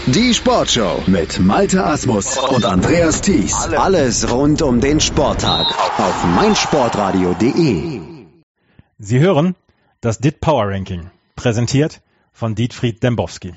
Die Sportshow mit Malte Asmus und Andreas Thies. Alles rund um den Sporttag auf meinsportradio.de. Sie hören das DIT Power Ranking, präsentiert von Dietfried Dembowski.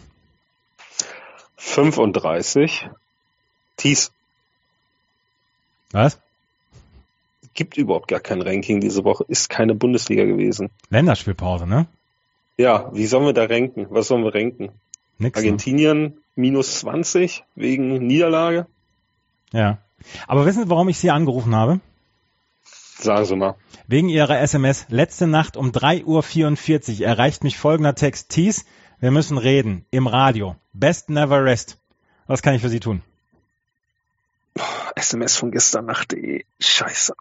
35. Thies. Was? Gibt überhaupt gar kein Ranking diese Woche. Ist keine Bundesliga gewesen. Länderspielpause, ne? Ja, wie sollen wir da ranken? Was sollen wir ranken? Nix. Argentinien minus 20 wegen Niederlage? Ja. Aber wissen Sie, warum ich Sie angerufen habe? Sagen Sie mal. Wegen Ihrer SMS. Letzte Nacht um 3:44 Uhr erreicht mich folgender Text. Thies, wir müssen reden. Im Radio. Best never rest. Was kann ich für Sie tun? SMS von gestern Nacht.de. Scheiße.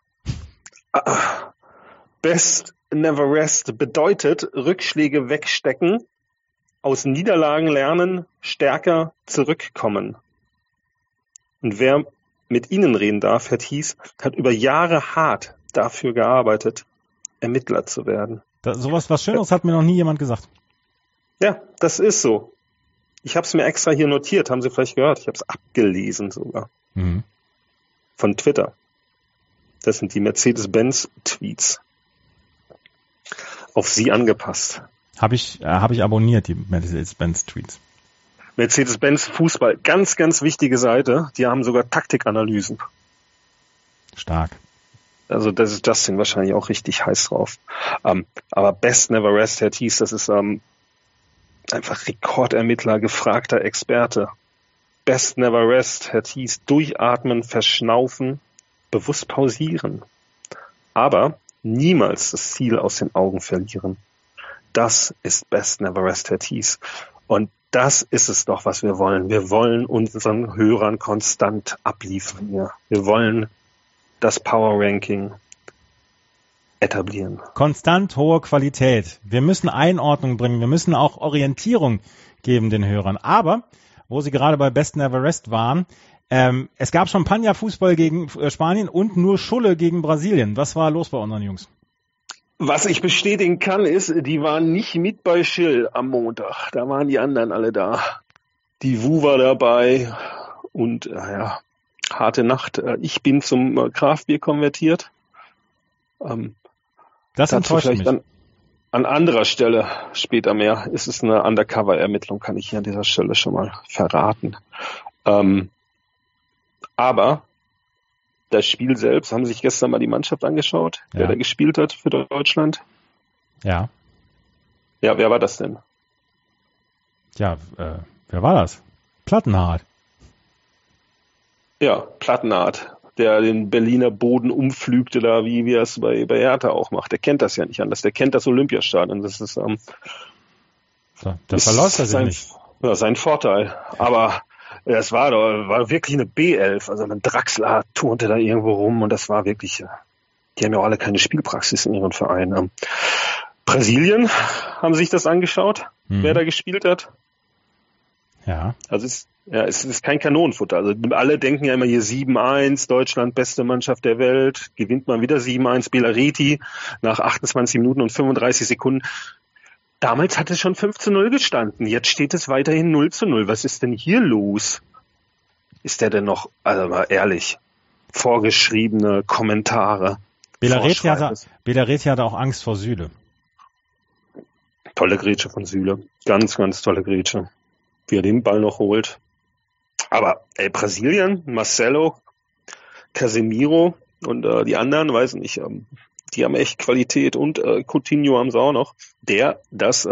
Best never rest bedeutet Rückschläge wegstecken, aus Niederlagen lernen, stärker zurückkommen. Und wer mit Ihnen reden darf, Herr Thies, hat über Jahre hart dafür gearbeitet, Ermittler zu werden. Was Schöneres hat mir noch nie jemand gesagt. Ja, das ist so. Ich habe es mir extra hier notiert, haben Sie vielleicht gehört. Ich habe es abgelesen sogar. Mhm. Von Twitter. Das sind die Mercedes-Benz-Tweets. Auf Sie angepasst. Habe ich abonniert, die Mercedes-Benz-Tweets. Mercedes-Benz Fußball, ganz, ganz wichtige Seite. Die haben sogar Taktikanalysen. Stark. Also das ist Justin wahrscheinlich auch richtig heiß drauf. Aber Best Never Rest, Herr Thies, das ist einfach Rekordermittler, gefragter Experte. Best Never Rest, Herr Thies, durchatmen, verschnaufen, bewusst pausieren. Aber niemals das Ziel aus den Augen verlieren. Das ist Best Never Rest, Herr Thies. Und das ist es doch, was wir wollen. Wir wollen unseren Hörern konstant abliefern hier. Wir wollen das Power Ranking etablieren. Konstant hohe Qualität. Wir müssen Einordnung bringen. Wir müssen auch Orientierung geben den Hörern. Aber, wo Sie gerade bei Best Never Rest waren, es gab Champagner-Fußball gegen Spanien und nur Schulle gegen Brasilien. Was war los bei unseren Jungs? Was ich bestätigen kann, ist, die waren nicht mit bei Schill am Montag. Da waren die anderen alle da. Die Wu war dabei und harte Nacht. Ich bin zum Kraftbier konvertiert. Das enttäuscht mich. An anderer Stelle später mehr. Es ist eine Undercover-Ermittlung, kann ich hier an dieser Stelle schon mal verraten. Aber das Spiel selbst, haben Sie sich gestern mal die Mannschaft angeschaut, wer da gespielt hat für Deutschland? Ja. Ja, wer war das denn? Ja, wer war das? Plattenhardt. Ja, Plattenhardt, der den Berliner Boden umpflügte, da wie er es bei Hertha auch macht. Der kennt das ja nicht anders. Der kennt das Olympiastadion. Das ist da verläuft er sich nicht. Ja, sein Vorteil. Aber es war wirklich eine B11. Also ein Draxler turnte da irgendwo rum und das war wirklich, die haben ja auch alle keine Spielpraxis in ihren Vereinen. Brasilien, haben Sie sich das angeschaut, wer da gespielt hat? Ja. Also es ist kein Kanonenfutter. Also alle denken ja immer hier 7-1, Deutschland beste Mannschaft der Welt, gewinnt man wieder 7-1, Belariti nach 28 Minuten und 35 Sekunden. Damals hat es schon 5-0 gestanden. Jetzt steht es weiterhin 0-0. Was ist denn hier los? Ist der denn noch, also mal ehrlich, vorgeschriebene Kommentare? Belariti hatte auch Angst vor Süle. Tolle Grätsche von Süle. Ganz, ganz tolle Grätsche. Wie er den Ball noch holt. Aber Brasilien, Marcelo, Casemiro und die anderen, weiß nicht, die haben echt Qualität und Coutinho haben sie auch noch, der das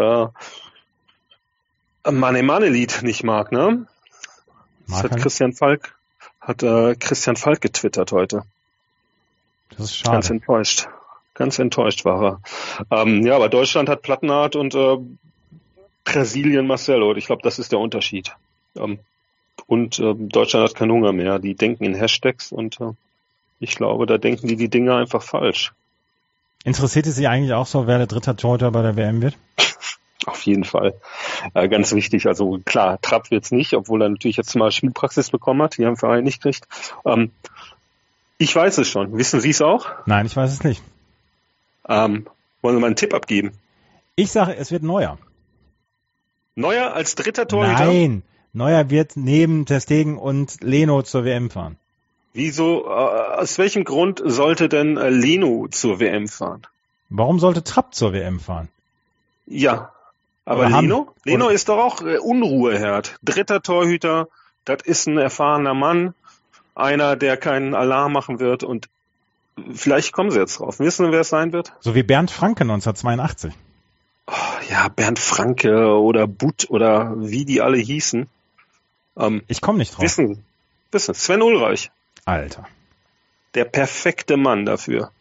Mane-Mane-Lied nicht mag, ne? Das hat Christian Falk getwittert heute. Das ist schade. Ganz enttäuscht war er. Aber Deutschland hat Plattenhardt und Brasilien Marcelo. Ich glaube, das ist der Unterschied. Und Deutschland hat keinen Hunger mehr. Die denken in Hashtags und ich glaube, da denken die Dinge einfach falsch. Interessiert es Sie eigentlich auch so, wer der dritte Torhüter bei der WM wird? Auf jeden Fall. Ganz wichtig. Also klar, Trapp wird's nicht, obwohl er natürlich jetzt mal Spielpraxis bekommen hat, die er im Verein nicht kriegt. Ich weiß es schon. Wissen Sie es auch? Nein, ich weiß es nicht. Wollen Sie mal einen Tipp abgeben? Ich sage, es wird Neuer. Neuer als dritter Torhüter? Nein, Neuer wird neben Ter Stegen und Leno zur WM fahren. Wieso, aus welchem Grund sollte denn Leno zur WM fahren? Warum sollte Trapp zur WM fahren? Ja, aber Leno ist doch auch Unruheherd. 3. Torhüter, das ist ein erfahrener Mann, einer, der keinen Alarm machen wird und vielleicht kommen sie jetzt drauf. Wissen wir, wer es sein wird? So wie Bernd Franke 1982. Oh, ja, Bernd Franke oder Butt oder wie die alle hießen. Ich komme nicht drauf. Wissen, Sven Ulreich. Alter. Der perfekte Mann dafür.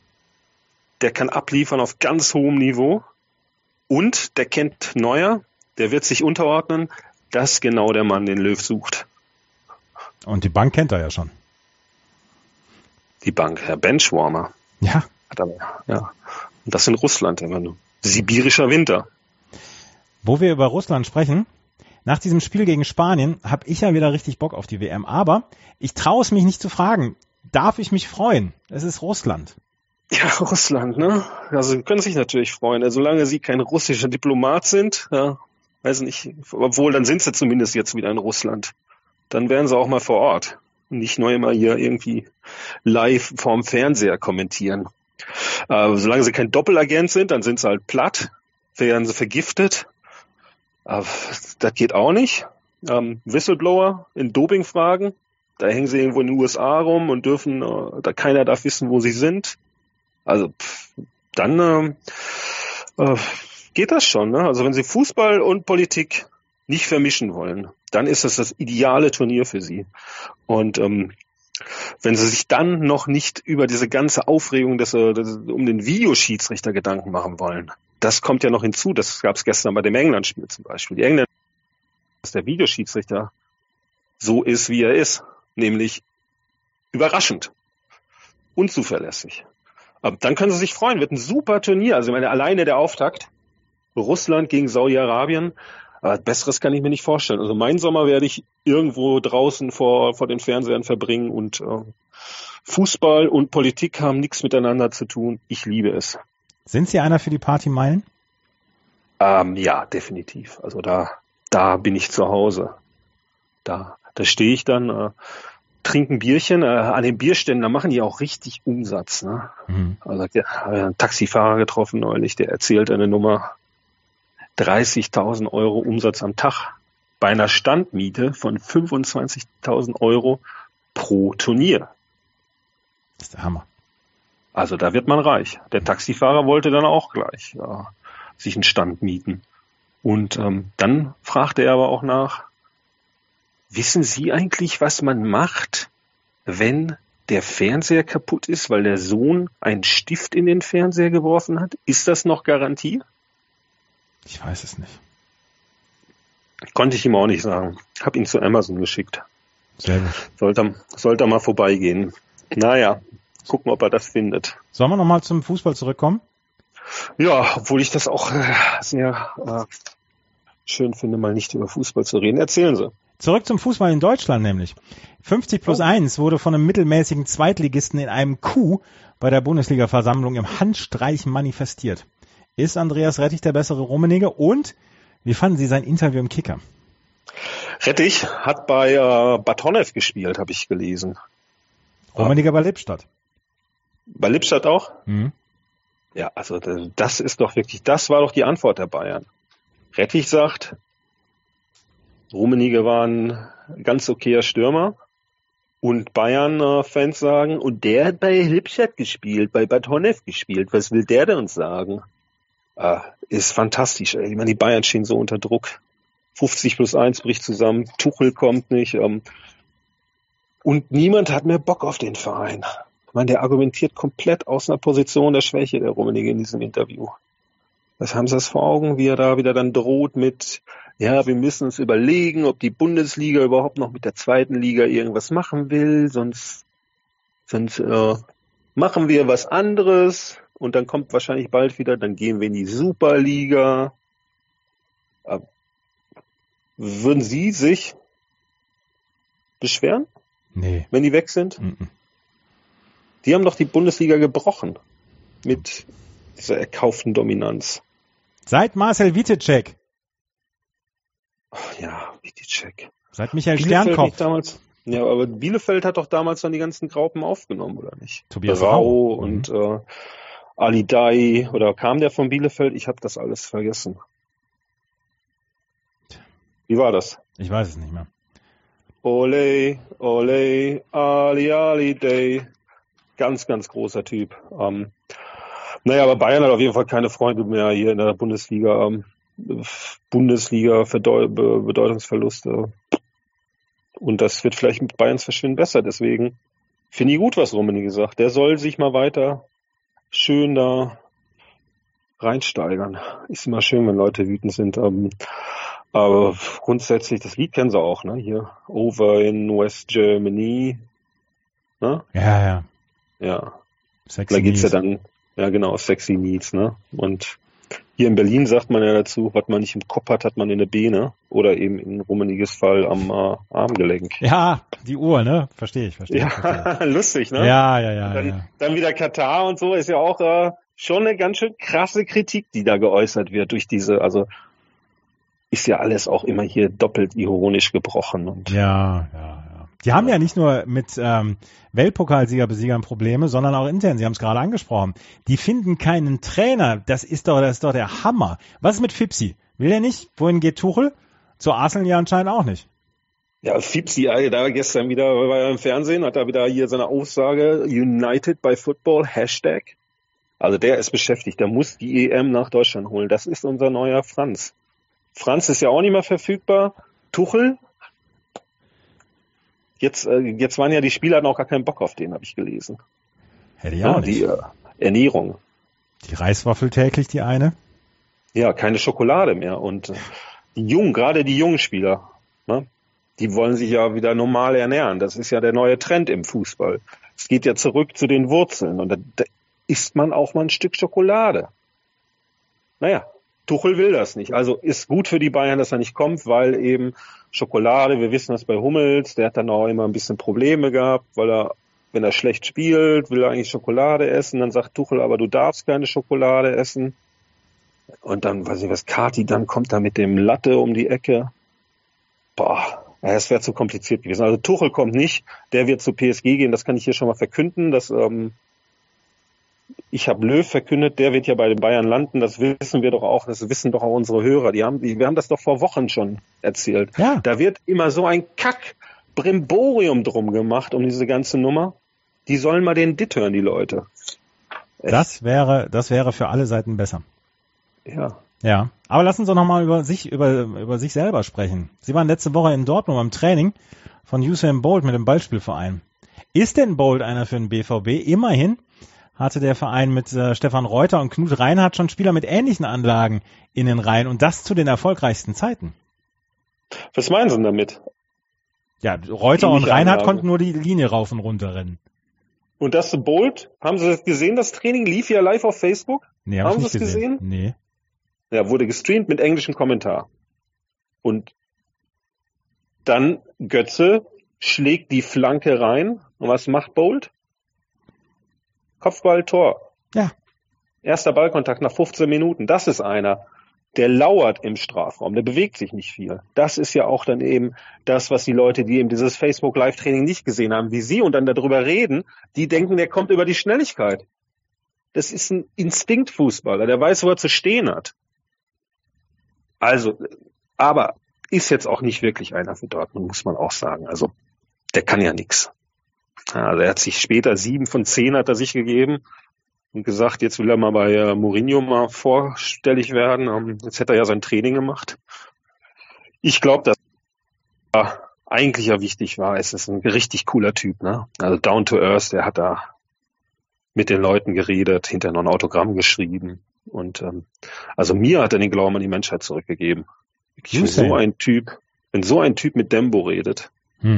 Der kann abliefern auf ganz hohem Niveau und der kennt Neuer, der wird sich unterordnen. Das ist genau der Mann, den Löw sucht. Und die Bank kennt er ja schon. Die Bank, Herr Benchwarmer. Ja. Ja. Und das in Russland immer nur. Sibirischer Winter. Wo wir über Russland sprechen, nach diesem Spiel gegen Spanien habe ich ja wieder richtig Bock auf die WM. Aber ich traue es mich nicht zu fragen. Darf ich mich freuen? Es ist Russland. Ja, Russland, ne? Also sie können sich natürlich freuen. Solange sie kein russischer Diplomat sind, ja, weiß nicht, obwohl dann sind sie zumindest jetzt wieder in Russland. Dann wären sie auch mal vor Ort. Nicht nur immer hier irgendwie live vorm Fernseher kommentieren. Solange sie kein Doppelagent sind, dann sind sie halt platt, werden sie vergiftet. Das geht auch nicht. Whistleblower in Dopingfragen, da hängen sie irgendwo in den USA rum und dürfen, da keiner darf wissen, wo sie sind. Also dann geht das schon. Ne? Also wenn sie Fußball und Politik nicht vermischen wollen, dann ist das ideale Turnier für sie. Und wenn sie sich dann noch nicht über diese ganze Aufregung um den Videoschiedsrichter Gedanken machen wollen, das kommt ja noch hinzu. Das gab es gestern bei dem England-Spiel zum Beispiel. Die Engländer, dass der Videoschiedsrichter so ist, wie er ist, nämlich überraschend, unzuverlässig. Aber dann können sie sich freuen, wird ein super Turnier. Also ich meine, alleine der Auftakt, Russland gegen Saudi-Arabien, Besseres kann ich mir nicht vorstellen. Also meinen Sommer werde ich irgendwo draußen vor den Fernsehern verbringen und Fußball und Politik haben nichts miteinander zu tun. Ich liebe es. Sind Sie einer für die Partymeilen? Ja, definitiv. Also da bin ich zu Hause. Da stehe ich dann, trinke ein Bierchen. An den Bierständen, da machen die auch richtig Umsatz. Ne? Mhm. Also ich habe einen Taxifahrer getroffen neulich, der erzählt eine Nummer. 30.000 Euro Umsatz am Tag bei einer Standmiete von 25.000 Euro pro Turnier. Das ist der Hammer. Also da wird man reich. Der Taxifahrer wollte dann auch gleich sich einen Stand mieten. Und dann fragte er aber auch nach, wissen Sie eigentlich, was man macht, wenn der Fernseher kaputt ist, weil der Sohn einen Stift in den Fernseher geworfen hat? Ist das noch Garantie? Ich weiß es nicht. Konnte ich ihm auch nicht sagen. Hab ihn zu Amazon geschickt. Sehr gut. Sollte er mal vorbeigehen. Naja, gucken, ob er das findet. Sollen wir nochmal zum Fußball zurückkommen? Ja, obwohl ich das auch sehr schön finde, mal nicht über Fußball zu reden. Erzählen Sie. Zurück zum Fußball in Deutschland nämlich. 50+1 wurde von einem mittelmäßigen Zweitligisten in einem Coup bei der Bundesliga-Versammlung im Handstreich manifestiert. Ist Andreas Rettich der bessere Rummenigge? Und wie fanden Sie sein Interview im Kicker? Rettich hat bei Batonev gespielt, habe ich gelesen. Rummenigge bei Lippstadt. Bei Lippstadt auch? Mhm. Ja, also das war doch die Antwort der Bayern. Rettich sagt, Rummenigge war ein ganz okayer Stürmer. Und Bayern-Fans sagen, und der hat bei Lippstadt gespielt, bei Batonev gespielt. Was will der denn uns sagen? Ist fantastisch. Ich meine, die Bayern stehen so unter Druck. 50+1 bricht zusammen, Tuchel kommt nicht. Und niemand hat mehr Bock auf den Verein. Ich meine, der argumentiert komplett aus einer Position der Schwäche, der Rummenigge in diesem Interview. Was haben Sie das vor Augen, wie er da wieder dann droht mit, ja, wir müssen uns überlegen, ob die Bundesliga überhaupt noch mit der zweiten Liga irgendwas machen will, sonst machen wir was anderes. Und dann kommt wahrscheinlich bald wieder, dann gehen wir in die Superliga. Würden Sie sich beschweren? Nee. Wenn die weg sind? Mhm. Die haben doch die Bundesliga gebrochen. Mit dieser erkauften Dominanz. Seit Marcel Wittecek. Ja, Rakitić. Seit Michael Bielefeld Sternkopf. nicht damals. Ja, aber Bielefeld hat doch damals dann die ganzen Graupen aufgenommen, oder nicht? Tobias Rau Rau. und Ali Dai, oder kam der von Bielefeld? Ich habe das alles vergessen. Wie war das? Ich weiß es nicht mehr. Ole, ole, Ali Day. Ganz, ganz großer Typ. Naja, aber Bayern hat auf jeden Fall keine Freunde mehr hier in der Bundesliga. Bedeutungsverluste. Und das wird vielleicht mit Bayerns Verschwinden besser. Deswegen finde ich gut, was Rummenigge gesagt. Der soll sich mal weiter schön da reinsteigern. Ist immer schön, wenn Leute wütend sind. Aber grundsätzlich, das Lied kennen sie auch, ne? Hier, Over in West Germany. Ne? Ja. Ja. Sexy Da geht's ja Needs. dann, ja genau, Sexy Needs, ne? Und hier in Berlin sagt man ja dazu, was man nicht im Kopf hat, hat man in der Beine. Oder eben in Rummeniges Fall am Armgelenk. Ja, die Uhr, ne? Verstehe ich. Ja, lustig, ne? Ja. Dann wieder Katar und so ist ja auch schon eine ganz schön krasse Kritik, die da geäußert wird durch diese, also ist ja alles auch immer hier doppelt ironisch gebrochen. Und Ja. Die haben ja nicht nur mit Weltpokalsieger-Besiegern Probleme, sondern auch intern. Sie haben es gerade angesprochen. Die finden keinen Trainer. Das ist doch der Hammer. Was ist mit Fipsi? Will er nicht? Wohin geht Tuchel? Zu Arsenal ja anscheinend auch nicht. ja, Fipsi, da gestern wieder war er im Fernsehen, hat er wieder hier seine Aussage, United by Football, Hashtag. Also der ist beschäftigt, der muss die EM nach Deutschland holen. Das ist unser neuer Franz. Franz ist ja auch nicht mehr verfügbar. Tuchel, jetzt waren ja die Spieler, hatten auch gar keinen Bock auf den, habe ich gelesen. Hätte ich auch nicht. Die Ernährung. Die Reiswaffel täglich, die eine. Ja, keine Schokolade mehr. Und gerade die jungen Spieler, ne, die wollen sich ja wieder normal ernähren. Das ist ja der neue Trend im Fußball. Es geht ja zurück zu den Wurzeln. Und da isst man auch mal ein Stück Schokolade. Naja, Tuchel will das nicht. Also ist gut für die Bayern, dass er nicht kommt, weil eben Schokolade, wir wissen das bei Hummels, der hat dann auch immer ein bisschen Probleme gehabt, weil er, wenn er schlecht spielt, will er eigentlich Schokolade essen. Dann sagt Tuchel, aber du darfst keine Schokolade essen. Und dann, weiß ich was, Kati, dann kommt er mit dem Latte um die Ecke. Boah, es wäre zu kompliziert gewesen. Also Tuchel kommt nicht, der wird zu PSG gehen, das kann ich hier schon mal verkünden. Ich habe Löw verkündet, der wird ja bei den Bayern landen, das wissen wir doch auch, das wissen doch auch unsere Hörer. Wir haben das doch vor Wochen schon erzählt. Ja. Da wird immer so ein Brimborium drum gemacht um diese ganze Nummer. Die sollen mal den Dit hören, die Leute. Das wäre für alle Seiten besser. Ja. Ja, aber lassen Sie doch nochmal über sich selber sprechen. Sie waren letzte Woche in Dortmund beim Training von Usain Bolt mit dem Ballspielverein. Ist denn Bolt einer für den BVB? Immerhin hatte der Verein mit Stefan Reuter und Knut Reinhardt schon Spieler mit ähnlichen Anlagen in den Reihen und das zu den erfolgreichsten Zeiten. Was meinen Sie denn damit? Ja, Reuter und Ähnliche Reinhardt Anlage. konnten nur die Linie rauf und runter rennen. Und das Bolt, haben Sie das gesehen, das Training lief ja live auf Facebook? Nee, Haben hab ich Sie nicht es gesehen. gesehen? Nee. Ja, wurde gestreamt mit englischem Kommentar. Und dann Götze schlägt die Flanke rein. Und was macht Bolt? Kopfball, Tor. Ja. Erster Ballkontakt nach 15 Minuten. Das ist einer, der lauert im Strafraum. Der bewegt sich nicht viel. Das ist ja auch dann eben das, was die Leute, die eben dieses Facebook-Live-Training nicht gesehen haben, wie Sie und dann darüber reden, die denken, der kommt über die Schnelligkeit. Das ist ein Instinktfußballer, der weiß, wo er zu stehen hat. Also, aber ist jetzt auch nicht wirklich einer für Dortmund, muss man auch sagen. Also, der kann ja nichts. Also, er hat sich später 7 von 10 hat er sich gegeben und gesagt, jetzt will er mal bei Mourinho mal vorstellig werden. Jetzt hätte er ja sein Training gemacht. Ich glaube, dass eigentlich ja wichtig war. Es ist ein richtig cooler Typ, ne? Also down to earth, der hat da mit den Leuten geredet, hinterher noch ein Autogramm geschrieben. Und also mir hat er den Glauben an die Menschheit zurückgegeben. Wenn so ein Typ mit Dembo redet,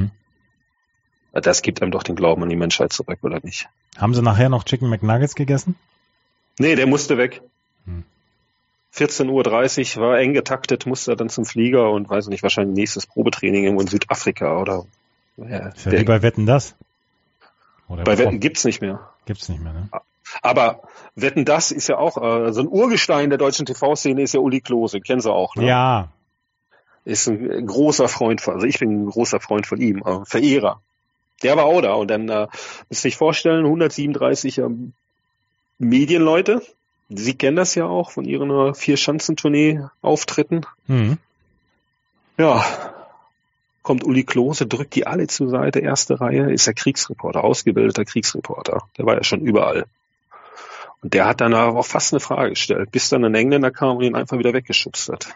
das gibt einem doch den Glauben an die Menschheit zurück, oder nicht? Haben Sie nachher noch Chicken McNuggets gegessen? Nee, der musste weg. 14:30 Uhr war eng getaktet, musste er dann zum Flieger und weiß nicht, wahrscheinlich nächstes Probetraining irgendwo in Südafrika oder. Ist ja wie bei Wetten, das? Oder bei Wetten gibt's nicht mehr. Gibt's nicht mehr, ne? Aber Wetten, das ist ja auch, so ein Urgestein der deutschen TV-Szene ist ja Uli Klose, kennen Sie auch, ne? Ja. ist ein großer Freund also ich bin ein großer Freund von ihm, Verehrer. Der war auch da und dann müsst ihr euch vorstellen, 137 Medienleute, Sie kennen das ja auch von ihren 4-Schanzentournee-Auftritten. Mhm. Ja, kommt Uli Klose, drückt die alle zur Seite, erste Reihe, ist der Kriegsreporter, ausgebildeter Kriegsreporter. Der war ja schon überall. Und der hat dann auch fast eine Frage gestellt, bis dann ein Engländer kam und ihn einfach wieder weggeschubst hat.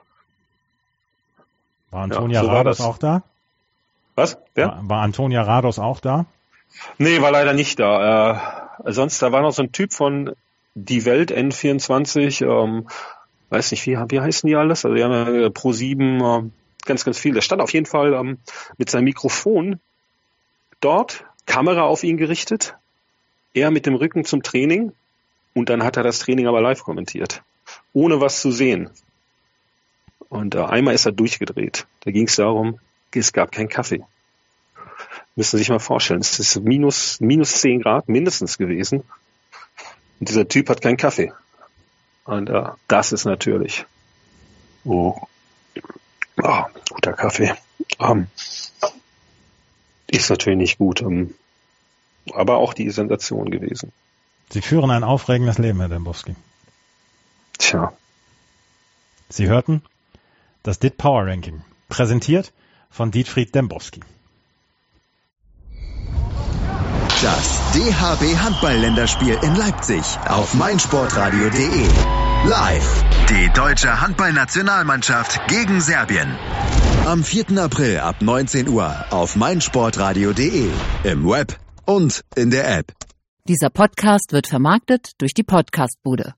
War Antonia Rados auch da? Was? Wer? War Antonia Rados auch da? Nee, war leider nicht da. Sonst, da war noch so ein Typ von Die Welt N24, weiß nicht, wie heißen die alles? Also die haben ja Pro7, ganz, ganz viel. Der stand auf jeden Fall mit seinem Mikrofon dort, Kamera auf ihn gerichtet, er mit dem Rücken zum Training und dann hat er das Training aber live kommentiert, ohne was zu sehen. Und einmal ist er durchgedreht. Da ging es darum, es gab keinen Kaffee. Müssen Sie sich mal vorstellen, es ist minus 10 Grad mindestens gewesen. Und dieser Typ hat keinen Kaffee. Und das ist natürlich guter Kaffee. Ist natürlich nicht gut. Aber auch die Sensation gewesen. Sie führen ein aufregendes Leben, Herr Dembowski. Tja. Sie hörten das DIT Power Ranking, präsentiert von Dietfried Dembowski. Das DHB Handball-Länderspiel in Leipzig auf meinsportradio.de. Live. Die deutsche Handballnationalmannschaft gegen Serbien. Am 4. April ab 19 Uhr auf meinsportradio.de. Im Web und in der App. Dieser Podcast wird vermarktet durch die Podcastbude.